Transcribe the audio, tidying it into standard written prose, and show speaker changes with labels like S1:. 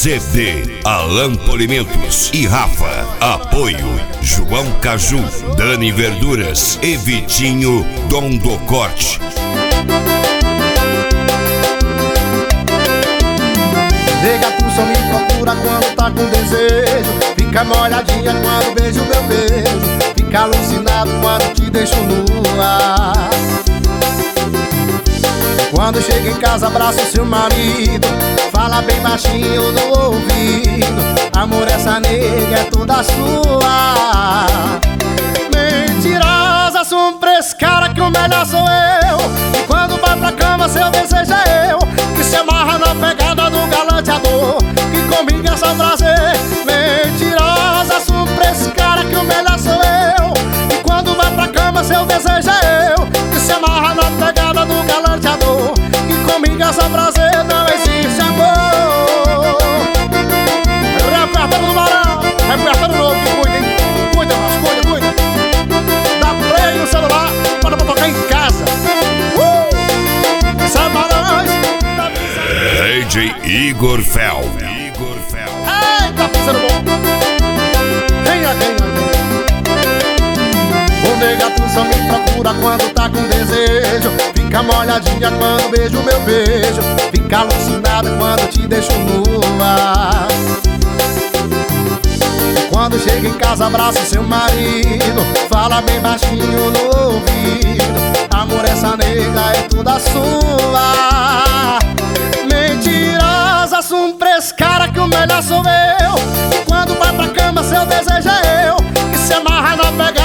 S1: CD Alan Polimentos e Rafa. Apoio João Caju, Dani Verduras e Vitinho Dom do Corte.
S2: Nega, tu só me procura quando tá com desejo. Fica molhadinha quando beijo meu beijo. Fica alucinado quando te deixo no ar. Quando chega em casa, abraça o seu marido. Fala bem baixinho no ouvido. Amor, essa nega é toda sua. Mentirosa, sombres, cara, que o melhor sou eu. E quando vai pra cama, seu desejo é eu. Que se amarra na pegada do galanteador. Que comigo é só prazer. Mentirosa, sombres, cara, que o melhor sou eu. E quando vai pra cama, seu desejo é eu. Que se amarra na pegada do galanteador. Que comigo é só prazer, não existe amor. Repertório do Barão, repertório novo, que cuida, hein? Cuida, mas cuida. Dá play no celular, bota pra tocar em casa. Isso é pra nós.
S1: DJ Igor Fel.
S2: Eita, parceiro bom. Venha. Ô nega, tu só me procura quando tá com desejo. Fica molhadinha quando beijo meu beijo. Fica alucinada quando te deixo no ar. Quando chega em casa, abraça o seu marido. Fala bem baixinho no ouvido. Amor, essa nega é toda sua. Mentirosa, sombres, cara, que o melhor sou eu. E quando vai pra cama, seu desejo é eu. Que se amarra na pegada